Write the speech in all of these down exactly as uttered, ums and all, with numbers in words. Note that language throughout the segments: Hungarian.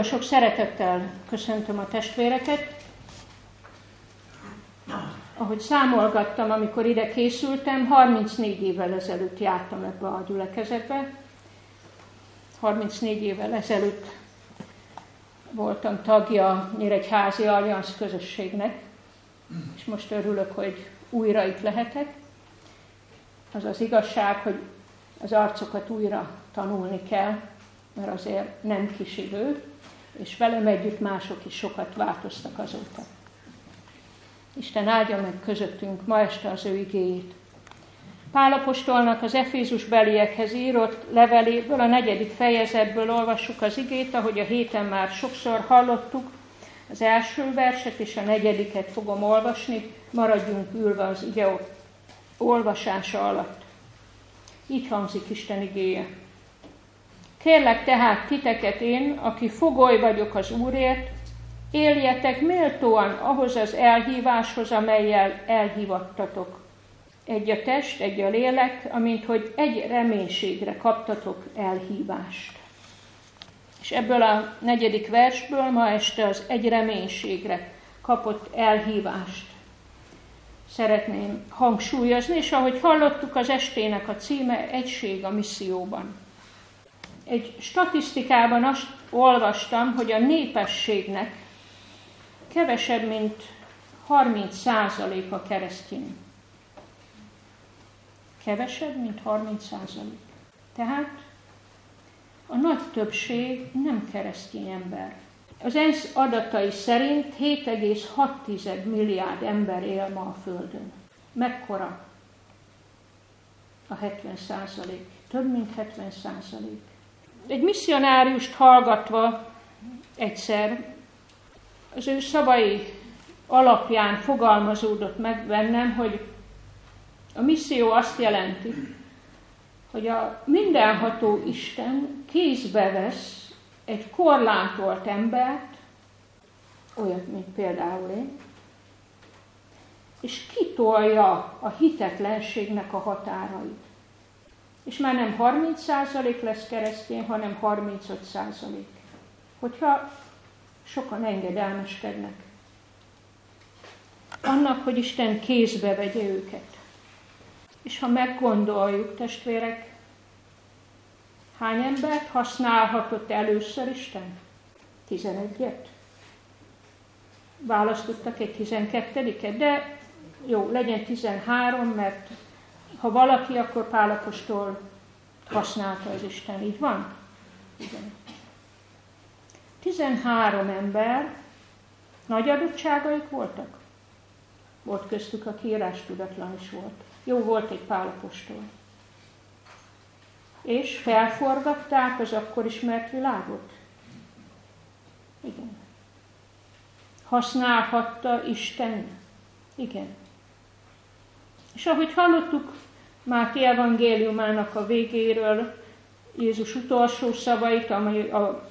sok szeretettel köszöntöm a testvéreket. Ahogy számolgattam, amikor ide készültem, harmincnégy évvel ezelőtt jártam ebbe a gyülekezetbe. harmincnégy évvel ezelőtt voltam tagja a Nyíregyházi Allianz közösségnek, és most örülök, hogy újra itt lehetek. Az az igazság, hogy az arcokat újra tanulni kell, mert azért nem kis idő, és velem együtt mások is sokat változtak azóta. Isten áldja meg közöttünk ma este az ő igéjét. Pál apostolnak az Efézusbeliekhez írott leveléből, a negyedik fejezetből olvassuk az igét, ahogy a héten már sokszor hallottuk. Az első verset és a negyediket fogom olvasni, maradjunk ülve az ige olvasása alatt. Így hangzik Isten igéje. Kérlek tehát titeket én, aki fogoly vagyok az Úrért, éljetek méltóan ahhoz az elhíváshoz, amellyel elhívattatok. Egy a test, egy a lélek, amint hogy egy reménységre kaptatok elhívást. És ebből a negyedik versből ma este az egy reménységre kapott elhívást szeretném hangsúlyozni, és ahogy hallottuk, az estének a címe Egység a misszióban. Egy statisztikában azt olvastam, hogy a népességnek kevesebb, mint harminc százaléka keresztény. Kevesebb, mint harminc százalék. Tehát a nagy többség nem keresztény ember. Az ENSZ adatai szerint hét egész hat milliárd ember él ma a Földön. Mekkora a hetven százalék? Több mint hetven százalék. Egy misszionáriust hallgatva egyszer az ő szavai alapján fogalmazódott meg bennem, hogy a misszió azt jelenti, hogy a mindenható Isten kézbe vesz egy korlátolt embert, olyat, mint például én, és kitolja a hitetlenségnek a határait. És már nem harminc százalék lesz keresztény, hanem harmincöt százalék. Hogyha sokan engedelmeskednek annak, hogy Isten kézbe vegye őket. És ha meggondoljuk, testvérek, hány embert használhatott először Isten? tizenegyet. Választottak egy tizenkettediket, de jó, legyen tizenhárom, mert ha valaki, akkor Pál apostol használta az Isten. Így van? Igen. tizenhárom ember, nagy adottságaik voltak. Volt köztük, aki írástudatlan is volt. Jó, volt egy Pál apostol. És felforgatták az akkor ismert világot? Igen. Használhatta Isten? Igen. És ahogy hallottuk Máté evangéliumának a végéről, Jézus utolsó szavait, amely a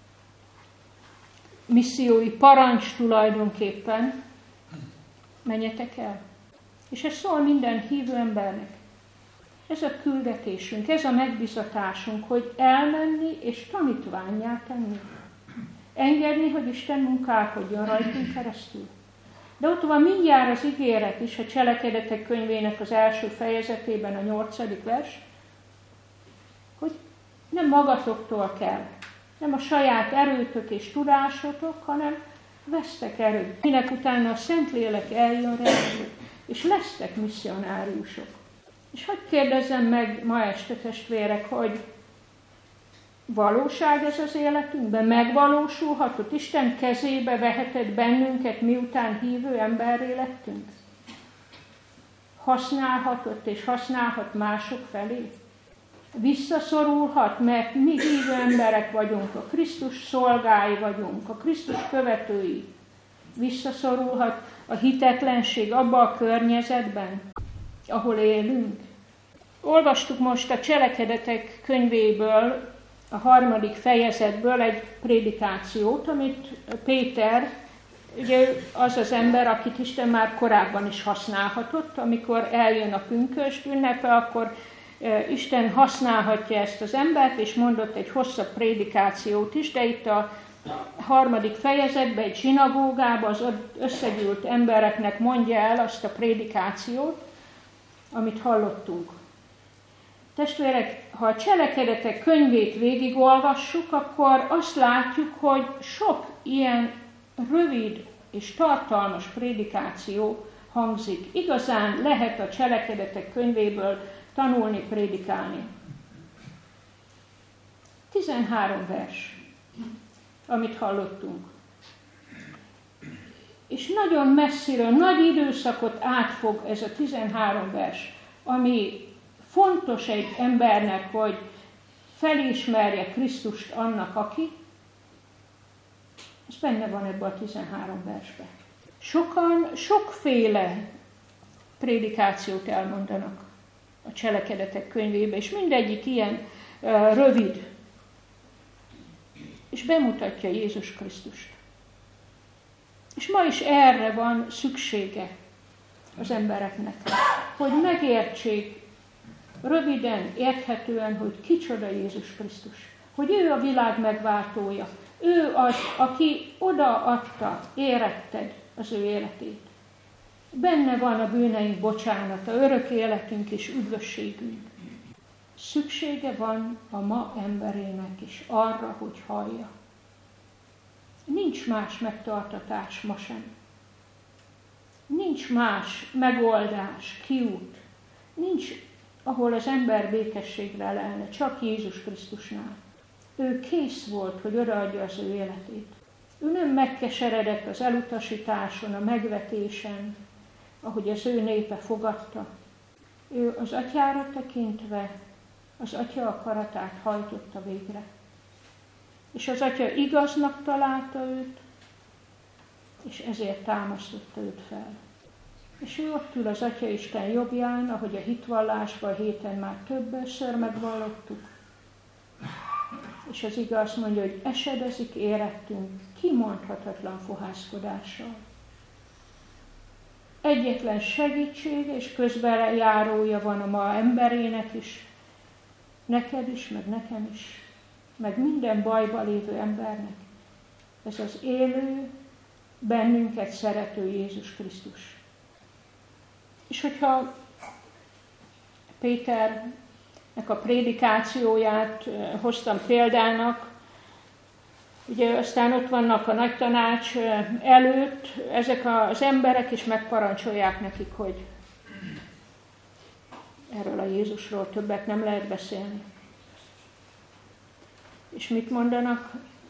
missziói parancs tulajdonképpen, menjetek el. És ez szól minden hívő embernek. Ez a küldetésünk, ez a megbízatásunk, hogy elmenni és tanítvánnyá tenni. Engedni, hogy Isten munkálkodjon rajtunk keresztül. De ott van mindjárt az ígéret is, a Cselekedetek könyvének az első fejezetében, a nyolcadik vers, hogy nem magatoktól kell, nem a saját erőtök és tudásotok, hanem vesztek erőt. Minek utána a Szentlélek eljön rátok, és lesztek misszionáriusok. És hogy kérdezzem meg ma este, testvérek, hogy valóság ez az életünkben? Megvalósulhatott? Isten kezébe vehetett bennünket, miután hívő emberré lettünk? Használhatott és használhat mások felé? Visszaszorulhat, mert mi hívő emberek vagyunk, a Krisztus szolgái vagyunk, a Krisztus követői. Visszaszorulhat a hitetlenség abba a környezetben, ahol élünk. Olvastuk most a Cselekedetek könyvéből, a harmadik fejezetből egy prédikációt, amit Péter, ugye az az ember, akit Isten már korábban is használhatott, amikor eljön a pünkösd ünnepe, akkor Isten használhatja ezt az embert, és mondott egy hosszabb prédikációt is, de itt a harmadik fejezetben, egy zsinagógában az összegyűlt embereknek mondja el azt a prédikációt, amit hallottunk. Testvérek, ha a Cselekedetek könyvét végigolvassuk, akkor azt látjuk, hogy sok ilyen rövid és tartalmas prédikáció hangzik. Igazán lehet a Cselekedetek könyvéből tanulni, prédikálni. tizenhárom vers, amit hallottunk. És nagyon messziről, nagy időszakot átfog ez a tizenhárom vers, ami fontos egy embernek, hogy felismerje Krisztust annak, aki. Ez benne van ebben a tizenhárom versben. Sokan sokféle prédikációt elmondanak a Cselekedetek könyvében, és mindegyik ilyen uh, rövid, és bemutatja Jézus Krisztust. És ma is erre van szüksége az embereknek, hogy megértsék röviden, érthetően, hogy kicsoda Jézus Krisztus, hogy ő a világ megváltója, ő az, aki odaadta, éretted az ő életét. Benne van a bűneink bocsánata, örök életünk és üdvösségünk. Szüksége van a ma emberének is arra, hogy hallja. Nincs más megtartatás ma sem. Nincs más megoldás, kiút. Nincs, ahol az ember békességre lelne, csak Jézus Krisztusnál. Ő kész volt, hogy odaadja az ő életét. Ő nem megkeseredett az elutasításon, a megvetésen, ahogy az ő népe fogadta. Ő az atyára tekintve az atya akaratát hajtotta végre. És az atya igaznak találta őt, és ezért támasztotta őt fel. És ő ott ül az Atya Isten jobbján, ahogy a hitvallásban a héten már többször megvallottuk. És az ige azt mondja, hogy esedezik érettünk kimondhatatlan fohászkodással. Egyetlen segítség és közbenjárója van a ma emberének is, neked is, meg nekem is, meg minden bajba lévő embernek. Ez az élő, bennünket szerető Jézus Krisztus. És hogyha Péternek a prédikációját hoztam példának, ugye aztán ott vannak a nagy tanács előtt, ezek az emberek is megparancsolják nekik, hogy erről a Jézusról többet nem lehet beszélni. És mit mondanak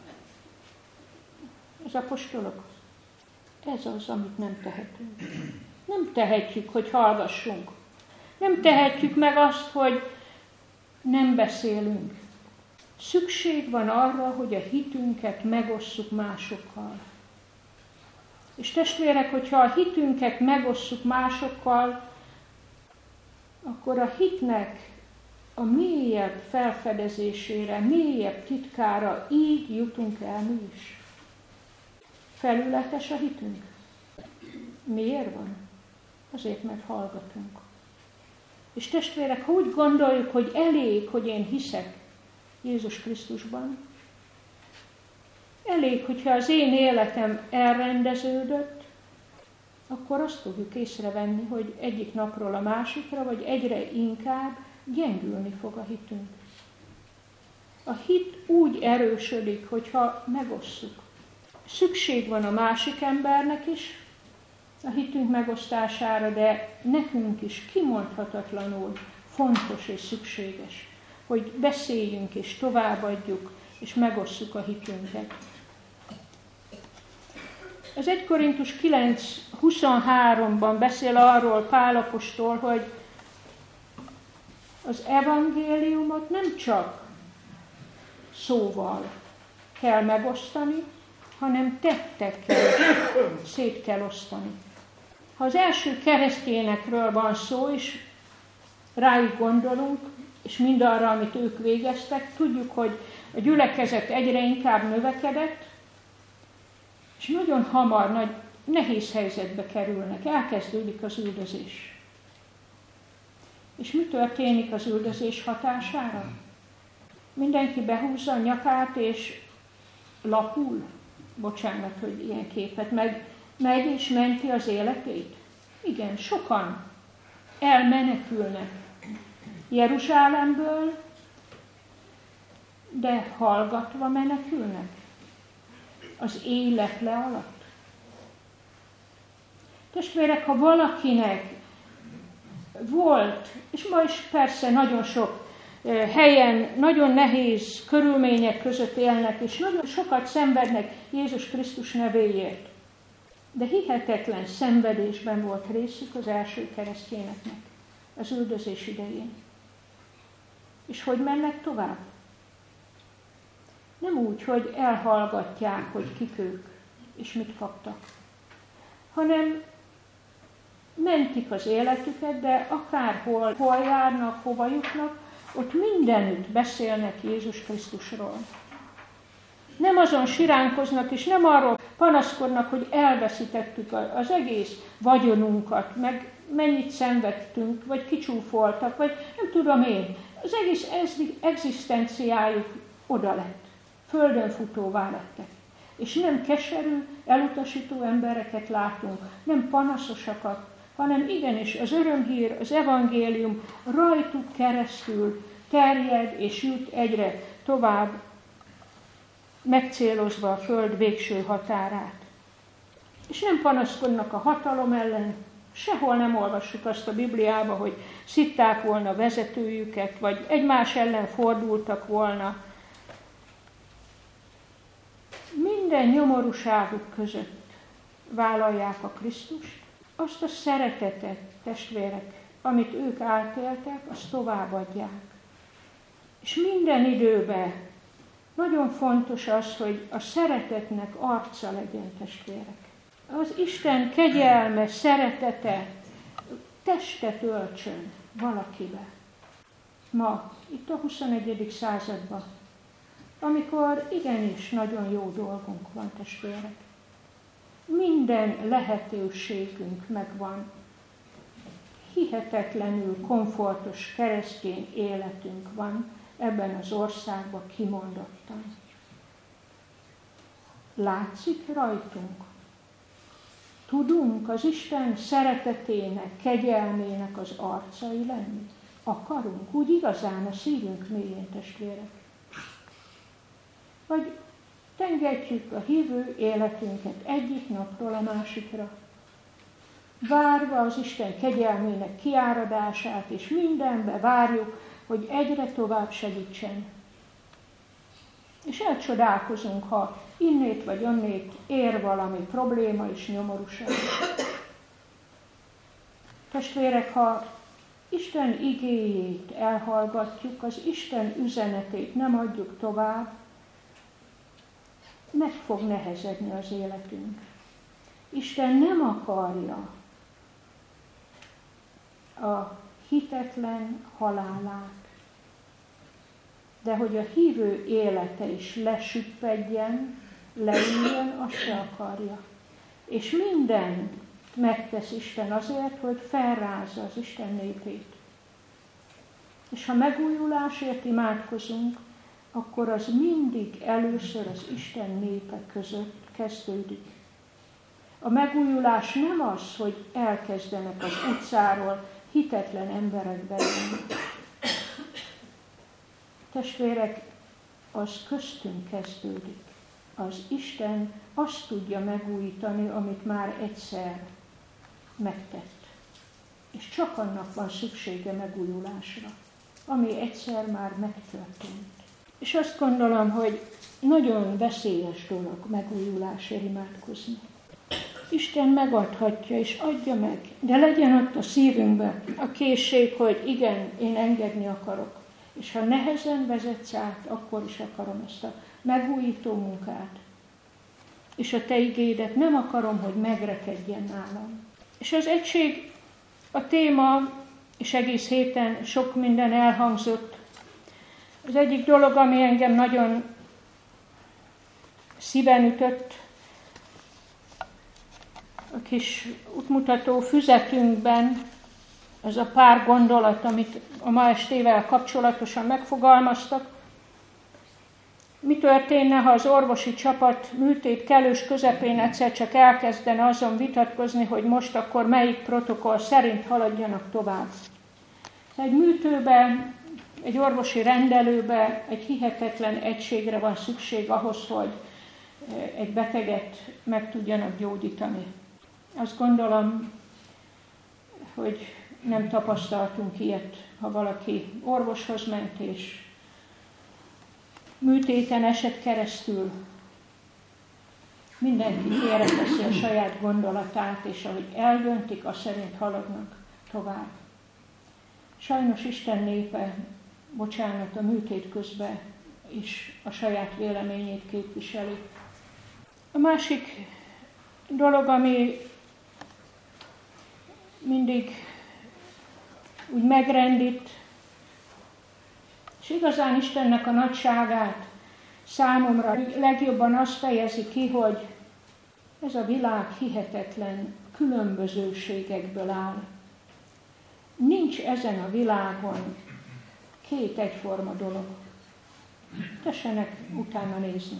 az apostolok? Ez az, amit nem tehetünk. Nem tehetjük, hogy hallgassunk. Nem tehetjük meg azt, hogy nem beszélünk. Szükség van arra, hogy a hitünket megosszuk másokkal. És testvérek, hogyha a hitünket megosszuk másokkal, akkor a hitnek a mélyebb felfedezésére, mélyebb titkára így jutunk el mi is. Felületes a hitünk. Miért van? Azért, mert hallgatunk. És testvérek, ha úgy gondoljuk, hogy elég, hogy én hiszek Jézus Krisztusban, elég, hogyha az én életem elrendeződött, akkor azt fogjuk észrevenni, hogy egyik napról a másikra, vagy egyre inkább gyengülni fog a hitünk. A hit úgy erősödik, hogyha megosszuk. Szükség van a másik embernek is a hitünk megosztására, de nekünk is kimondhatatlanul fontos és szükséges, hogy beszéljünk és továbbadjuk, és megosszuk a hitünket. Az egy Korintus kilenc huszonháromban beszél arról Pál apostol, hogy az evangéliumot nem csak szóval kell megosztani, hanem tettekkel szét kell osztani. Ha az első keresztényekről van szó, és rájuk gondolunk, és mindarra, amit ők végeztek, tudjuk, hogy a gyülekezet egyre inkább növekedett, és nagyon hamar nagy, nehéz helyzetbe kerülnek, elkezdődik az üldözés. És mi történik az üldözés hatására? Mindenki behúzza a nyakát, és lapul, bocsánat, hogy ilyen képet, meg megy és menti az életét. Igen, sokan elmenekülnek Jeruzsálemből, de hallgatva menekülnek az élet le alatt. Testvérek, ha valakinek volt, és ma is persze nagyon sok helyen, nagyon nehéz körülmények között élnek, és nagyon sokat szenvednek Jézus Krisztus nevéért, de hihetetlen szenvedésben volt részük az első keresztényeknek az üldözés idején. És hogy mennek tovább? Nem úgy, hogy elhallgatják, hogy kik ők, és mit kaptak, hanem mentik az életüket, de akárhol hol járnak, hova jutnak, ott mindenütt beszélnek Jézus Krisztusról. Nem azon siránkoznak, és nem arról panaszkodnak, hogy elveszítettük az egész vagyonunkat, meg mennyit szenvedtünk, vagy kicsúfoltak, vagy nem tudom én. Az egész egzisztenciájuk oda lett. Földön futóvá lettek. És nem keserű, elutasító embereket látunk, nem panaszosakat, hanem igenis az örömhír, az evangélium rajtuk keresztül terjed és jut egyre tovább, megcélozva a föld végső határát. És nem panaszkodnak a hatalom ellen, sehol nem olvassuk azt a Bibliába, hogy szitták volna vezetőjüket, vagy egymás ellen fordultak volna. Minden nyomorúságuk között vállalják a Krisztust, azt a szeretetet, testvérek, amit ők átéltek, azt továbbadják. És minden időben nagyon fontos az, hogy a szeretetnek arca legyen, testvérek. Az Isten kegyelme, szeretete testet öltsön valakibe. Ma, itt a huszonegyedik században, amikor igenis nagyon jó dolgunk van, testvérek. Minden lehetőségünk megvan. Hihetetlenül komfortos keresztény életünk van ebben az országban kimondottan. Látszik rajtunk? Tudunk az Isten szeretetének, kegyelmének az arcai lenni? Akarunk úgy igazán a szívünk mélyén, testvérek? Vagy tengetjük a hívő életünket egyik napról a másikra, várva az Isten kegyelmének kiáradását, és mindenbe várjuk, hogy egyre tovább segítsen. És elcsodálkozunk, ha innét vagy onnét ér valami probléma és nyomorúság. Testvérek, ha Isten igéjét elhallgatjuk, az Isten üzenetét nem adjuk tovább, meg fog nehezedni az életünk. Isten nem akarja a hitetlen halálát, de hogy a hívő élete is lesüppedjen, leüljön, azt se akarja. És minden megtesz Isten azért, hogy felrázza az Isten népét. És ha megújulásért imádkozunk, akkor az mindig először az Isten népe között kezdődik. A megújulás nem az, hogy elkezdenek az utcáról hitetlen emberek bejönni. Testvérek, az köztünk kezdődik. Az Isten azt tudja megújítani, amit már egyszer megtett. És csak annak van szüksége megújulásra, ami egyszer már megtörtént. És azt gondolom, hogy nagyon veszélyes dolog megújulásért imádkozni. Isten megadhatja és adja meg, de legyen ott a szívünkben a készség, hogy igen, én engedni akarok. És ha nehezen vezetsz át, akkor is akarom ezt a megújító munkát. És a te igédet nem akarom, hogy megrekedjen nálam. És az egység a téma, és egész héten sok minden elhangzott. Az egyik dolog, ami engem nagyon szíven ütött, a kis útmutató füzetünkben, az a pár gondolat, amit a ma estével kapcsolatosan megfogalmaztak. Mi történne, ha az orvosi csapat műtét kellős közepén egyszer csak elkezdene azon vitatkozni, hogy most akkor melyik protokoll szerint haladjanak tovább? Egy műtőbe, egy orvosi rendelőbe egy hihetetlen egységre van szükség ahhoz, hogy egy beteget meg tudjanak gyógyítani. Azt gondolom, hogy nem tapasztaltunk ilyet, ha valaki orvoshoz ment, és műtéten esett keresztül. Mindenki félreteszi a saját gondolatát, és ahogy eldöntik, azt szerint haladnak tovább. Sajnos Isten népe, bocsánat, a műtét közben is a saját véleményét képviseli. A másik dolog, ami mindig úgy megrendít, és igazán Istennek a nagyságát számomra legjobban azt fejezi ki, hogy ez a világ hihetetlen különbözőségekből áll. Nincs ezen a világon két egyforma dolog. Tessenek utána nézni.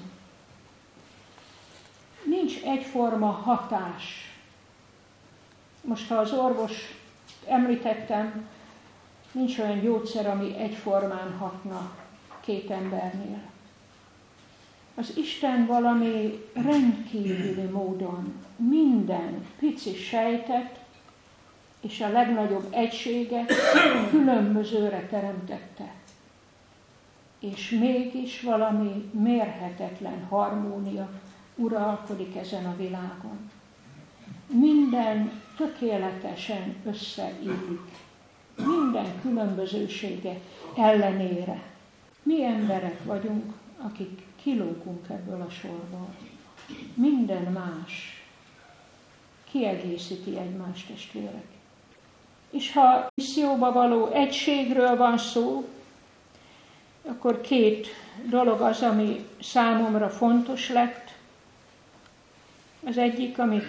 Nincs egyforma hatás. Most, ha az orvos említettem, nincs olyan gyógyszer, ami egyformán hatna két embernél. Az Isten valami rendkívüli módon minden pici sejtet és a legnagyobb egységet különbözőre teremtette. És mégis valami mérhetetlen harmónia uralkodik ezen a világon. Minden tökéletesen összeillik. Minden különbözősége ellenére. Mi emberek vagyunk, akik kilógunk ebből a sorból. Minden más kiegészíti egymást, testvérek. És ha misszióba való egységről van szó, akkor két dolog az, ami számomra fontos lett. Az egyik, amit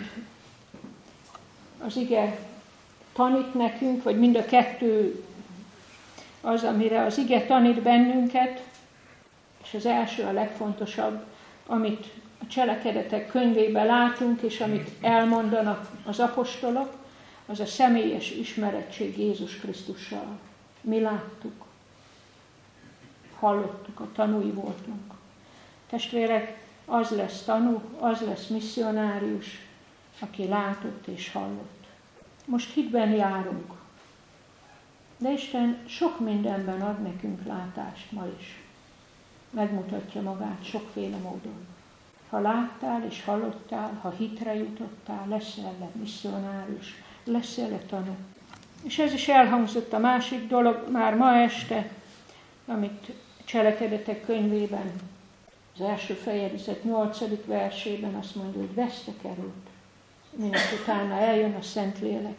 az ige tanít nekünk, vagy mind a kettő az, amire az ige tanít bennünket, és az első a legfontosabb, amit a Cselekedetek könyvében látunk, és amit elmondanak az apostolok, az a személyes ismerettség Jézus Krisztussal. Mi láttuk, hallottuk, a tanúi voltunk. Testvérek, az lesz tanú, az lesz misszionárius, aki látott és hallott. Most hitben járunk, de Isten sok mindenben ad nekünk látást ma is. Megmutatja magát sokféle módon. Ha láttál és hallottál, ha hitre jutottál, leszel-e misszionárius, leszel-e tanú. És ez is elhangzott a másik dolog már ma este, amit Cselekedetek könyvében, az első fejezet nyolcadik versében azt mondja, hogy vesztek erőt. Minek utána eljön a Szentlélek.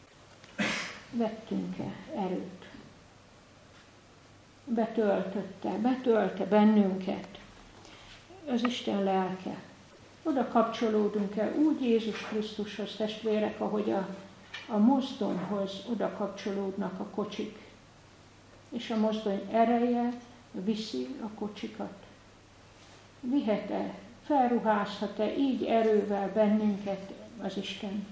Vettünk-e erőt? Betöltötte, betölte bennünket az Isten lelke. Oda kapcsolódunk-e úgy Jézus Krisztushoz, testvérek, ahogy a, a mozdonyhoz oda kapcsolódnak a kocsik. És a mozdony ereje viszi a kocsikat. Vihet-e, felruházhat-e így erővel bennünket az Isten.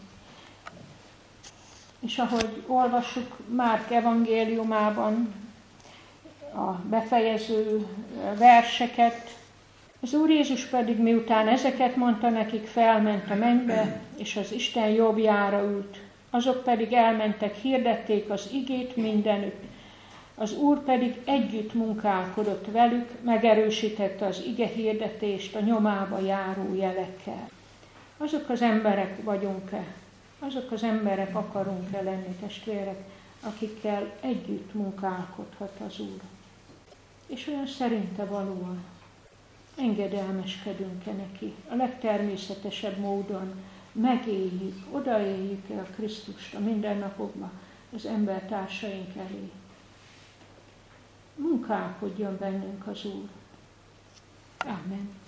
És ahogy olvassuk Márk evangéliumában a befejező verseket, az Úr Jézus pedig miután ezeket mondta nekik, felment a mennybe, és az Isten jobbjára ült. Azok pedig elmentek, hirdették az igét mindenütt. Az Úr pedig együtt munkálkodott velük, megerősítette az ige hirdetést a nyomába járó jelekkel. Azok az emberek vagyunk-e? Azok az emberek akarunk-e lenni, testvérek, akikkel együtt munkálkodhat az Úr? És olyan szerinte valóan engedelmeskedünk-e neki? A legtermészetesebb módon megéljük, odaéljük-e a Krisztust a mindennapokban az embertársaink elé? Munkálkodjon bennünk az Úr. Amen.